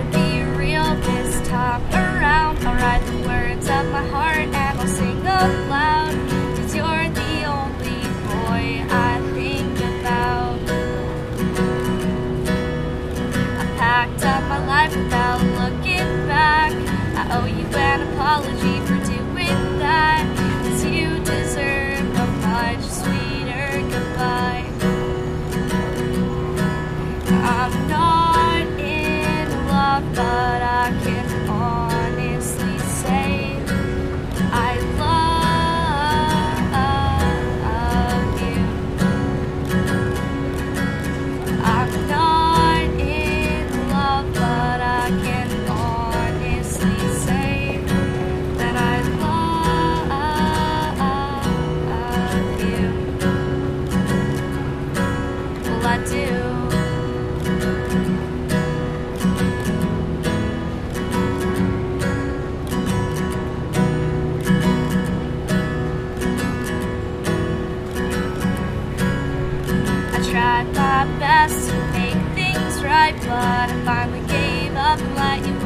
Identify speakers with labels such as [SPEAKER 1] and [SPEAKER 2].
[SPEAKER 1] to be real this time around. I'll write the words of my heart and I'll sing them loud, 'cause you're the only boy I think about. I packed up my life without looking back. I owe you an apology for doing that, 'cause you deserve a much sweeter goodbye. I'm not in love, but I can honestly say I love you. I'm not in love, but I can honestly say that I love you. Well, I do. Tried my best to make things right, but I finally gave up and let you